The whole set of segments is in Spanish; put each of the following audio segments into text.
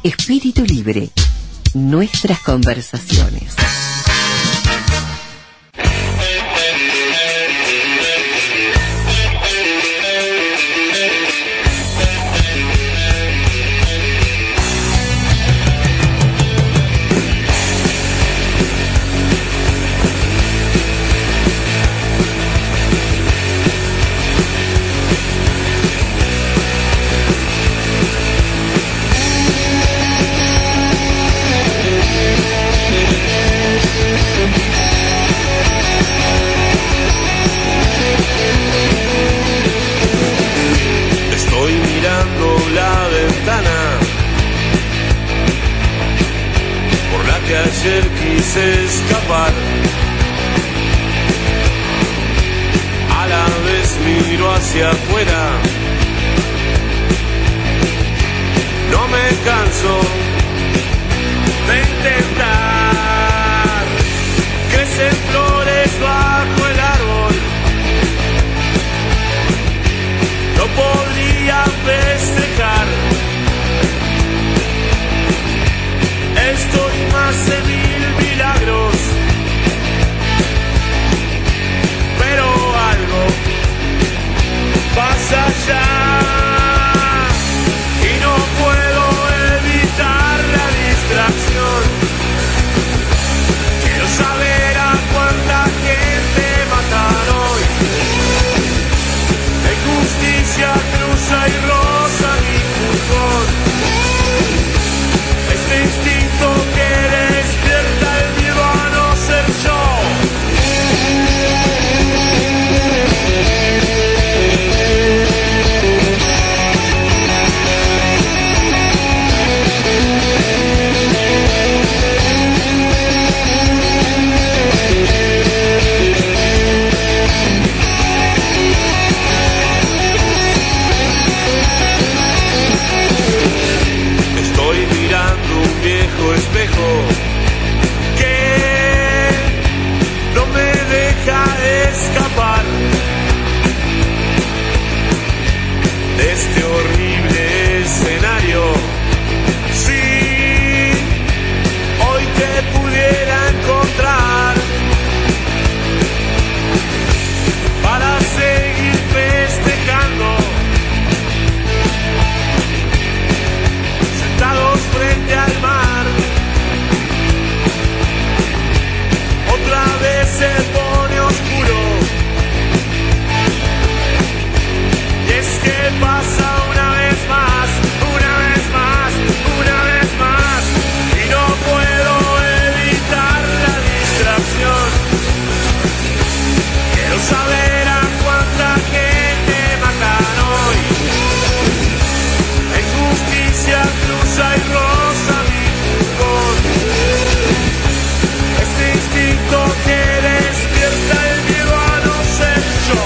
Espíritu Libre. Nuestras conversaciones. Ayer quise escapar, a la vez miro hacia afuera, no me canso de intentar. Crecen flores bajo el árbol, no podría festejar. Estoy más de 1000 milagros, pero algo pasa allá y no puedo evitar la distracción. Quiero saber a cuánta gente matan hoy. De justicia cruza y rosa mi furgón. Este instinto que despierta el miedo a no ser yo. Espejo que no me deja escapar de este horrible escenario. Si hoy te pudiera encontrar para seguir festejando, sentados frente al mar. Otra vez se pone oscuro, y es que pasa una vez más, una vez más, una vez más, y no puedo evitar la distracción. Quiero saber a cuánta gente matan hoy. En justicia cruza y rosa mi furgón. Este instinto que despierta el miedo a no ser yo.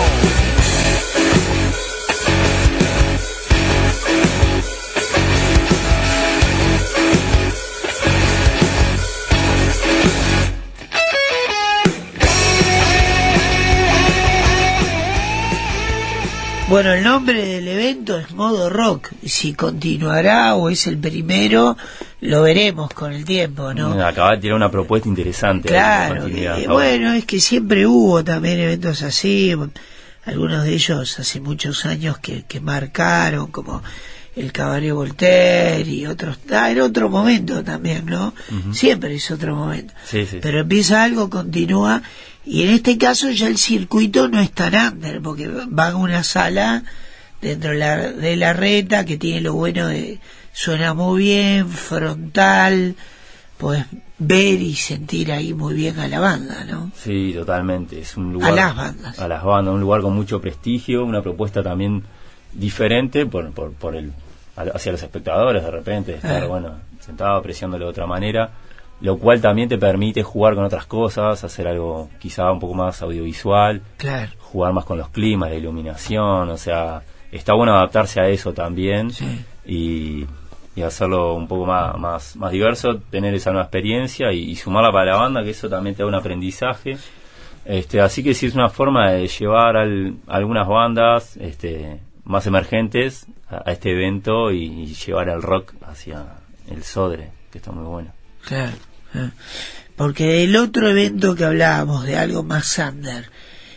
Bueno, el nombre del evento es Modo Rock. Si continuará o es el primero, lo veremos con el tiempo, ¿no? Acaba de tirar una propuesta interesante. Claro, bueno, es que siempre hubo también eventos así, algunos de ellos hace muchos años que marcaron, como el Cabaret Voltaire y otros, en otro momento también, ¿no? Uh-huh. Siempre es otro momento. Sí, sí. Pero empieza algo, continúa, y en este caso ya el circuito no es tan under, porque va a una sala dentro de la Reta, que tiene lo bueno de suena muy bien, frontal, podés ver y sentir ahí muy bien a la banda, ¿no? Sí, totalmente, es un lugar... A las bandas, un lugar con mucho prestigio, una propuesta también diferente por el hacia los espectadores, de repente estar sentado apreciándolo de otra manera, lo cual también te permite jugar con otras cosas, hacer algo quizá un poco más audiovisual, claro, jugar más con los climas, la iluminación, o sea, está bueno adaptarse a eso también, sí, y hacerlo un poco más diverso, tener esa nueva experiencia y sumarla para la banda, que eso también te da un aprendizaje. Así que sí, es una forma de llevar algunas bandas más emergentes a este evento y llevar el rock hacia el Sodre, que está muy bueno. Claro. Porque del otro evento que hablábamos, de algo más under,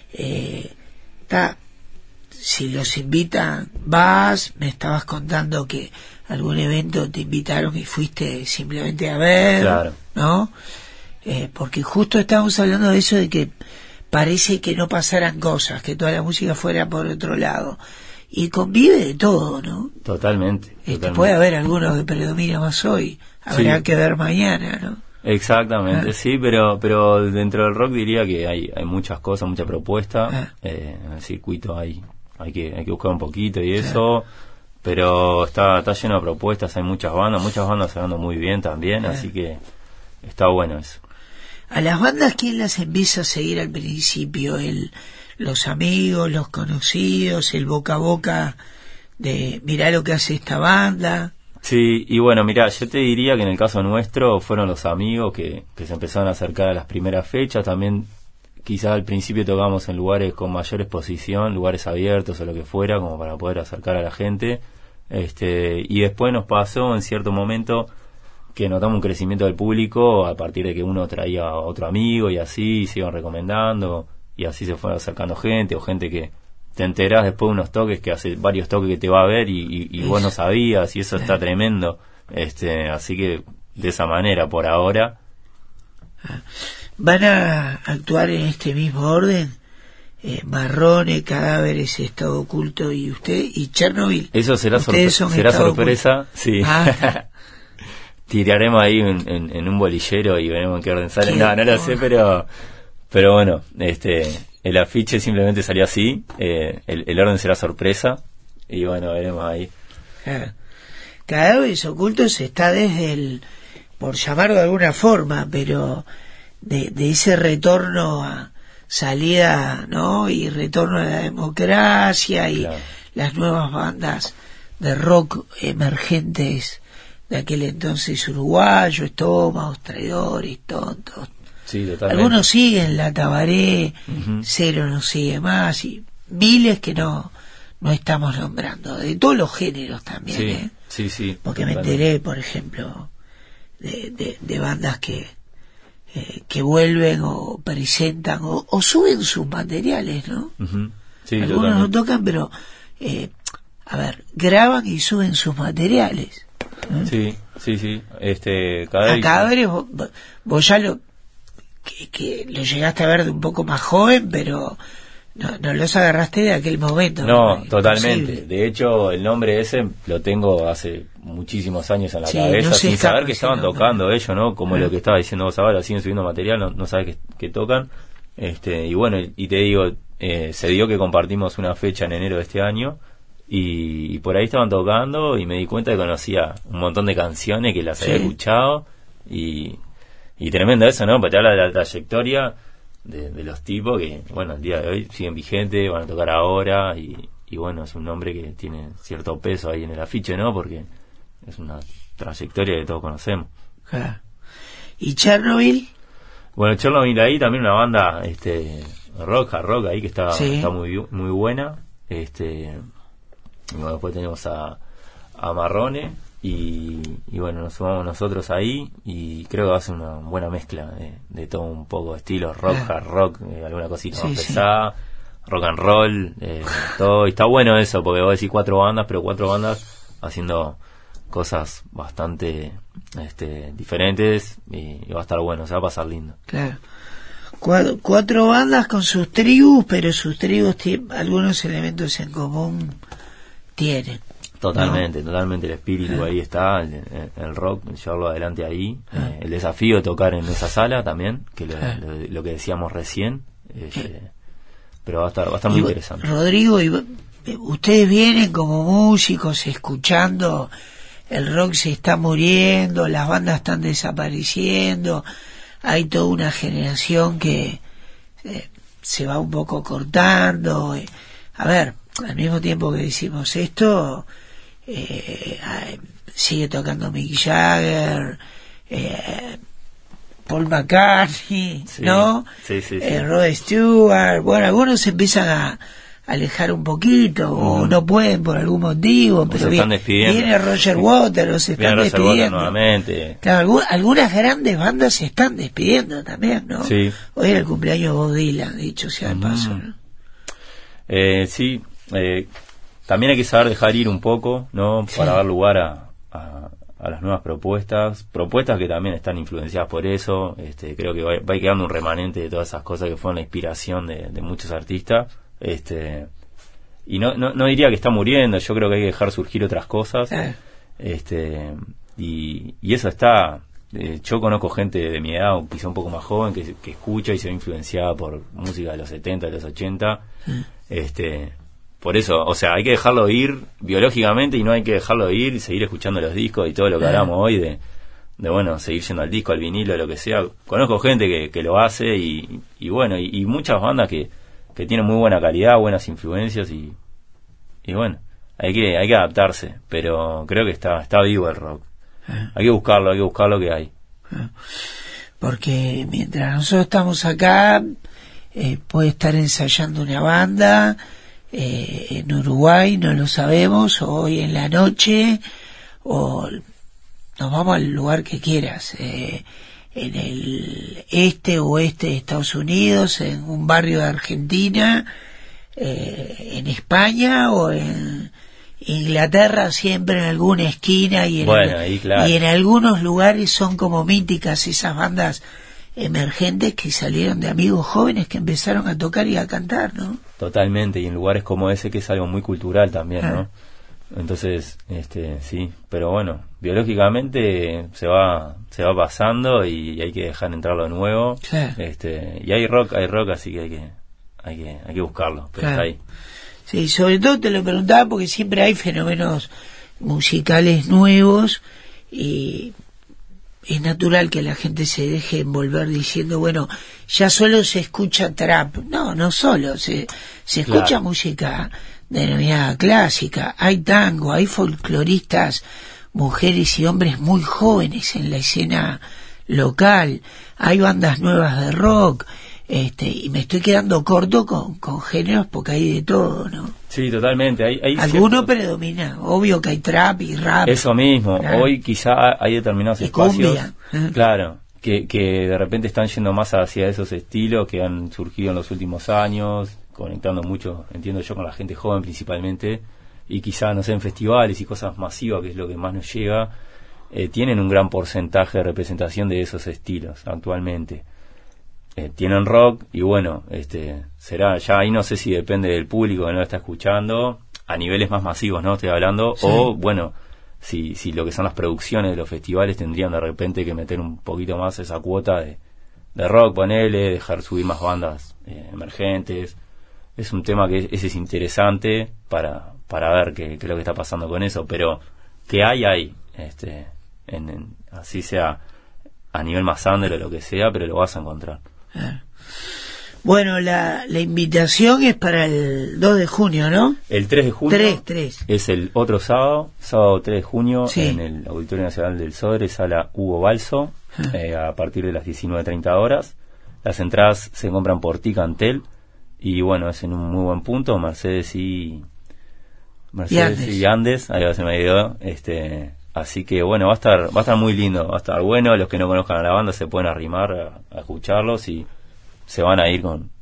si los invitan, vas. Me estabas contando que algún evento te invitaron y fuiste simplemente a ver, claro, ¿no? Porque justo estábamos hablando de eso, de que parece que no pasaran cosas, que toda la música fuera por otro lado, y convive de todo, ¿no? Totalmente. Puede haber alguno que predomina más hoy, habrá sí, que ver mañana, ¿no? Exactamente, sí, pero dentro del rock diría que hay muchas cosas, mucha propuesta. En el circuito hay que buscar un poquito y eso, pero está lleno de propuestas, hay muchas bandas sonando muy bien también, así que está bueno eso. A las bandas, ¿quién las empieza a seguir al principio? Los amigos, los conocidos, el boca a boca de mirá lo que hace esta banda. Sí, y bueno, mirá, yo te diría que en el caso nuestro fueron los amigos que se empezaron a acercar a las primeras fechas. También quizás al principio tocamos en lugares con mayor exposición, lugares abiertos o lo que fuera, como para poder acercar a la gente. Y después nos pasó en cierto momento que notamos un crecimiento del público a partir de que uno traía a otro amigo y así se iban recomendando y así se fue acercando gente, o gente que te enterás después de unos toques, que hace varios toques que te va a ver y vos no sabías, y eso está tremendo. Así que de esa manera por ahora. ¿Van a actuar en este mismo orden? Marrone, Cadáveres, Estado Oculto y usted y Chernobyl. Eso será sorpresa, sí. Tiraremos ahí en un bolillero y veremos en qué orden sale. No lo sé, pero bueno, el afiche simplemente salió así. El orden será sorpresa y bueno, veremos ahí. Cadáveres Ocultos está desde por llamarlo de alguna forma, pero de ese retorno a salida, ¿no? Y retorno a la democracia y claro, las nuevas bandas de rock emergentes de aquel entonces uruguayo, Estómagos, Traidores, Tontos. Sí, totalmente. Algunos siguen La Tabaré, Cero no sigue más, y miles que no estamos nombrando, de todos los géneros también, sí, porque totalmente. Me enteré, por ejemplo, de bandas que vuelven o presentan o suben sus materiales, ¿no? Sí, algunos totalmente. no tocan, pero graban y suben sus materiales. Sí. Cadáveres, vos ya que lo llegaste a ver de un poco más joven, pero no los agarraste de aquel momento. No, totalmente. Imposible. De hecho, el nombre ese lo tengo hace muchísimos años en la cabeza, sin saber que estaban tocando ellos, ¿no? Como lo que estaba diciendo vos ahora, siguen subiendo material, no sabes que tocan. Y bueno, y te digo, se dio que compartimos una fecha en enero de este año, y por ahí estaban tocando, y me di cuenta que conocía un montón de canciones que las había escuchado, y tremendo eso, ¿no? Porque te habla de la trayectoria de los tipos que, bueno, el día de hoy siguen vigentes, van a tocar ahora, y bueno, es un nombre que tiene cierto peso ahí en el afiche, ¿no? Porque es una trayectoria que todos conocemos. ¿Y Chernobyl? Bueno, Chernobyl ahí también una banda rock ahí que está muy muy buena. Bueno, después tenemos a Marrone y bueno, nos sumamos nosotros ahí, y creo que va a ser una buena mezcla de todo un poco, estilo rock, hard rock, alguna cosita más pesada, rock and roll, todo. Y está bueno eso, porque voy a decir 4 bandas, pero 4 bandas haciendo cosas bastante diferentes, y va a estar bueno, se va a pasar lindo. Claro. 4 bandas con sus tribus, pero sus tribus tienen algunos elementos en común. Totalmente el espíritu ahí está, el rock, llevarlo adelante ahí, el desafío de tocar en esa sala también, que lo que decíamos recién, pero va a estar muy interesante. Rodrigo, ustedes vienen como músicos escuchando, el rock se está muriendo, las bandas están desapareciendo, hay toda una generación que se va un poco cortando. Al mismo tiempo que decimos esto, sigue tocando Mick Jagger, Paul McCartney, ¿no? Sí. Rod Stewart. Bueno, algunos empiezan alejar un poquito, o no pueden por algún motivo, O pero se están despidiendo. viene Roger Waters, o se Viene están Roger Waters despidiendo. nuevamente. Claro, algunas grandes bandas se están despidiendo también, ¿no? Sí. Hoy era el cumpleaños de Bob Dylan, dicho sea de paso, ¿no? Sí, también hay que saber dejar ir un poco, ¿no? Sí. Para dar lugar a las nuevas propuestas que también están influenciadas por eso. Creo que va quedando un remanente de todas esas cosas que fueron la inspiración de muchos artistas. Y no diría que está muriendo, yo creo que hay que dejar surgir otras cosas. Y eso está. Yo conozco gente de mi edad, o quizá un poco más joven, que escucha y se ve influenciada por música de los 70, de los 80. Por eso, o sea, hay que dejarlo ir biológicamente y no hay que dejarlo ir y seguir escuchando los discos y todo lo que hablamos hoy de bueno, seguir yendo al disco, al vinilo, lo que sea. Conozco gente que lo hace y bueno, y muchas bandas que tienen muy buena calidad, buenas influencias y bueno, hay que adaptarse, pero creo que está vivo el rock. Hay que buscarlo que hay. Porque mientras nosotros estamos acá, puede estar ensayando una banda en Uruguay, no lo sabemos, o hoy en la noche, o nos vamos al lugar que quieras, en el este o oeste de Estados Unidos, en un barrio de Argentina, en España o en Inglaterra, siempre en alguna esquina y y en algunos lugares son como míticas esas bandas emergentes que salieron de amigos jóvenes que empezaron a tocar y a cantar, ¿no? Totalmente, y en lugares como ese que es algo muy cultural también, ¿no? Entonces, sí, pero bueno, biológicamente se va pasando y hay que dejar entrar lo nuevo. Claro. Y hay rock, así que hay que buscarlo, pero Claro. está ahí. Sí, sobre todo te lo preguntaba porque siempre hay fenómenos musicales nuevos y es natural que la gente se deje envolver diciendo, bueno, ya solo se escucha trap. No solo, se escucha Claro. música denominada clásica, hay tango, hay folcloristas, mujeres y hombres muy jóvenes en la escena local, hay bandas nuevas de rock, y me estoy quedando corto con géneros porque hay de todo, ¿no? Sí, totalmente. Hay Alguno ciertos- predomina, obvio que hay trap y rap. Eso mismo. Claro. Hoy quizá hay determinados Y espacios, cumbia. claro, que de repente están yendo más hacia esos estilos que han surgido en los últimos años, conectando mucho, entiendo yo, con la gente joven principalmente, y quizá, no sé, en festivales y cosas masivas, que es lo que más nos llega, tienen un gran porcentaje de representación de esos estilos actualmente. Tienen rock y bueno, será ya ahí, no sé si depende del público que no lo está escuchando, a niveles más masivos, ¿no? Estoy hablando, Sí. o bueno, si lo que son las producciones de los festivales tendrían de repente que meter un poquito más esa cuota de rock, ponele, dejar subir más bandas emergentes. Es un tema que ese es interesante para ver qué es lo que está pasando con eso, pero que hay, así sea a nivel más under o lo que sea, pero lo vas a encontrar. Bueno, la invitación es para el 2 de junio, ¿no? El 3 de junio 3. es el otro sábado 3 de junio, Sí. en el Auditorio Nacional del Sodre, sala Hugo Balso, a partir de las 19:30 horas. Las entradas se compran por Ticantel y bueno, es en un muy buen punto, Mercedes y Andes, ahí va, se me ayudó, así que bueno, va a estar muy lindo, va a estar bueno. Los que no conozcan a la banda se pueden arrimar a escucharlos y se van a ir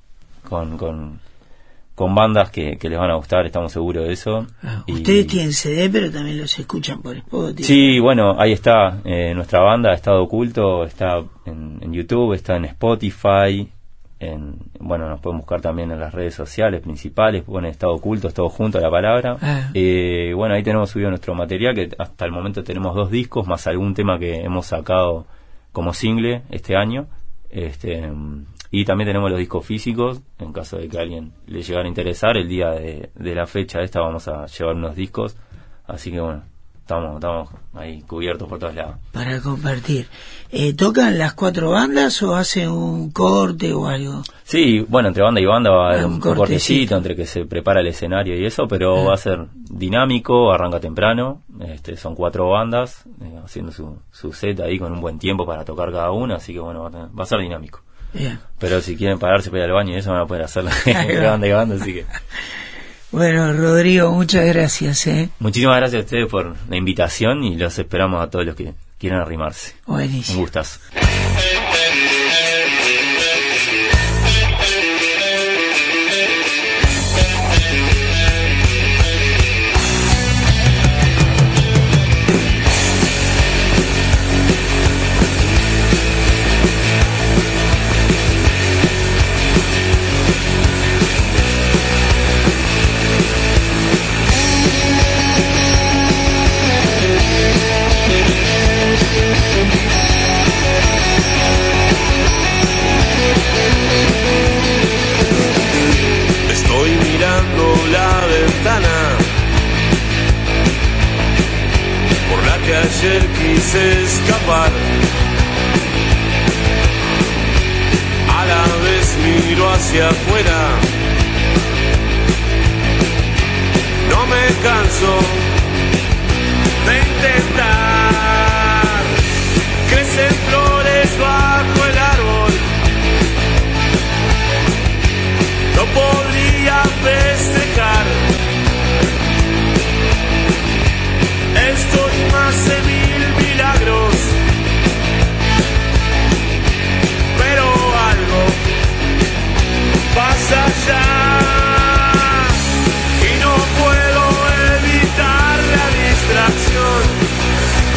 con bandas que les van a gustar, estamos seguros de eso. Y Ustedes tienen CD, pero también los escuchan por Spotify. sí, bueno, ahí está, nuestra banda Estado Oculto, está en YouTube, está en Spotify, bueno, nos pueden buscar también en las redes sociales principales, pone Estado Oculto, es todo junto a la palabra. Bueno, ahí tenemos subido nuestro material, que hasta el momento tenemos 2 discos, más algún tema que hemos sacado como single este año. Y también tenemos los discos físicos, en caso de que a alguien le llegara a interesar. El día de la fecha esta vamos a llevar unos discos, así que bueno, estamos ahí cubiertos por todos lados. Para compartir. ¿Tocan las 4 bandas o hacen un corte o algo? Sí, bueno, entre banda y banda va a haber Un un cortecito. cortecito entre que se prepara el escenario y eso, pero va a ser dinámico, arranca temprano. Son 4 bandas haciendo su set ahí con un buen tiempo para tocar cada una, así que bueno, va a ser dinámico. Bien. Pero si quieren pararse para ir al baño y eso van a poder hacerlo entre banda y banda, así que Bueno, Rodrigo, muchas gracias. Muchísimas gracias a ustedes por la invitación y los esperamos a todos los que quieran arrimarse. Buenísimo. Un gustazo. Ayer quise escapar, a la vez miro hacia afuera, no me canso de intentar. Crecen flores bajo el árbol, no podría festejar. Estoy más de 1000 milagros, pero algo pasa ya y no puedo evitar la distracción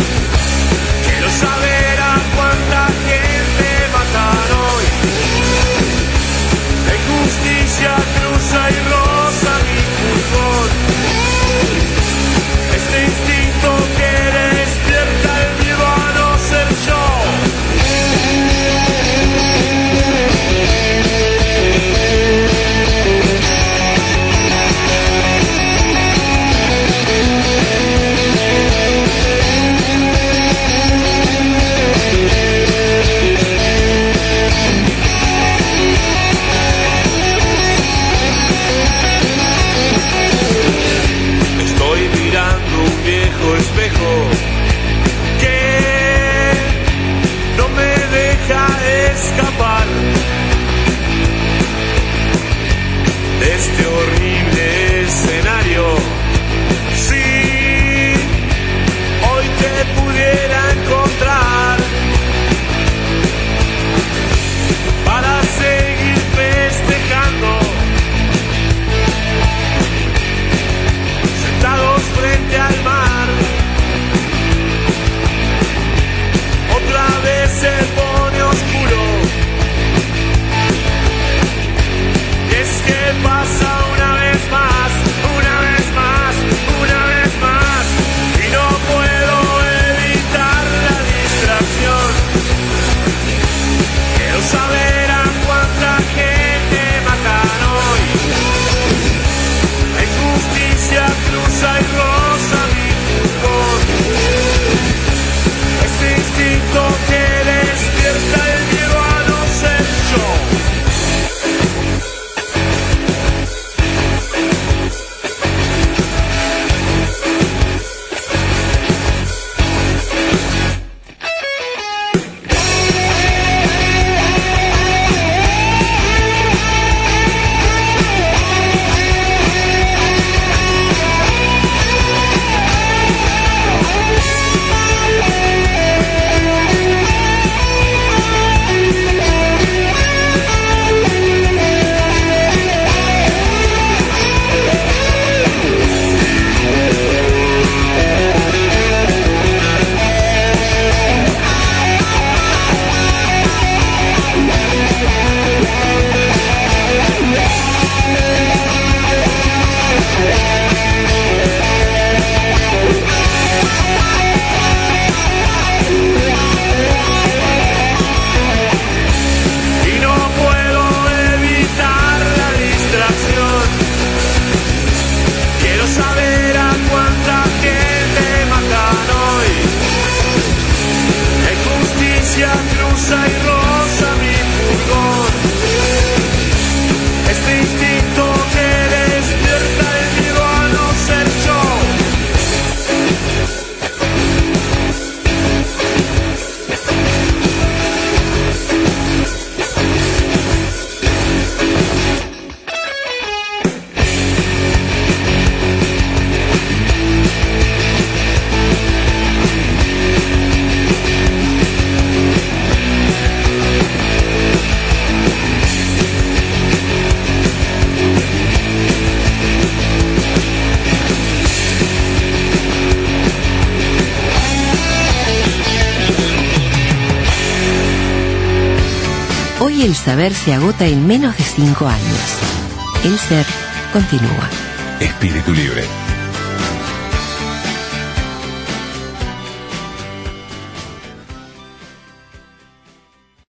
Hoy el saber se agota en menos de 5 años. El ser continúa. Espíritu Libre.